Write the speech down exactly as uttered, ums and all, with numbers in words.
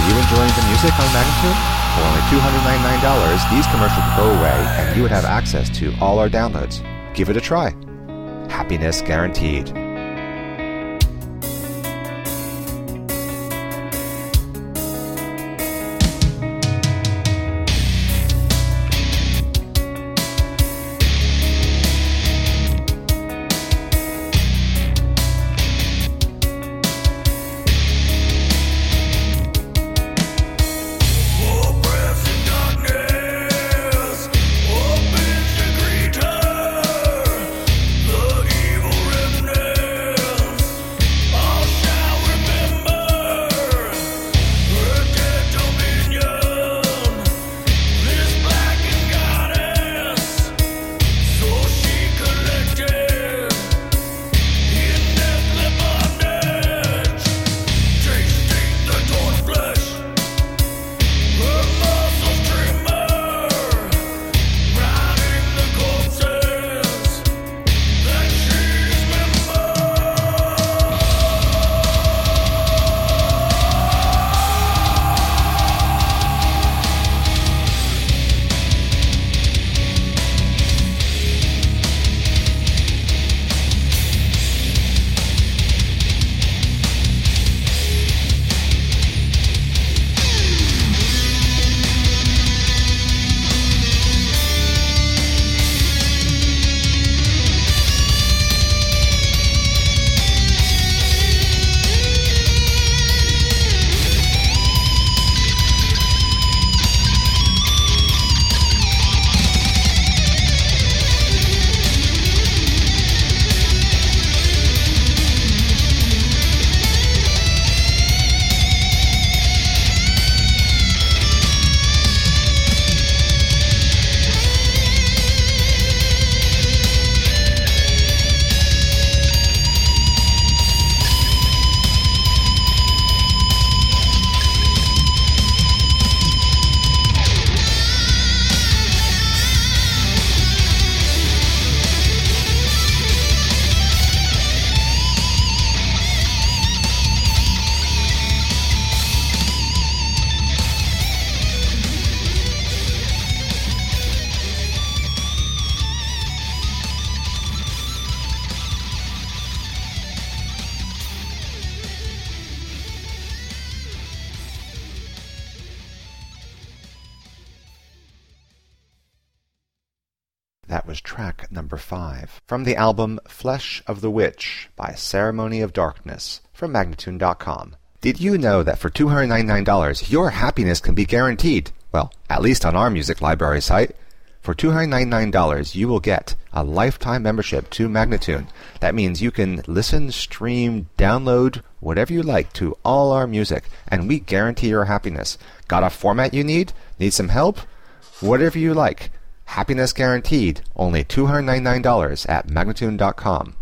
you enjoying the music on Magnatune? For only two hundred ninety-nine dollars, these commercials would go away and you would have access to all our downloads. Give it a try. Happiness guaranteed. That was track number five from the album Flesh of the Witch by Ceremony of Darkness from Magnatune dot com. Did you know that for two hundred ninety-nine dollars your happiness can be guaranteed? Well, at least on our music library site. For two hundred ninety-nine dollars you will get a lifetime membership to Magnatune. That means you can listen, stream, download, whatever you like to all our music, and we guarantee your happiness. Got a format you need? Need some help? Whatever you like. Happiness guaranteed. Only two hundred ninety-nine dollars at Magnatune dot com.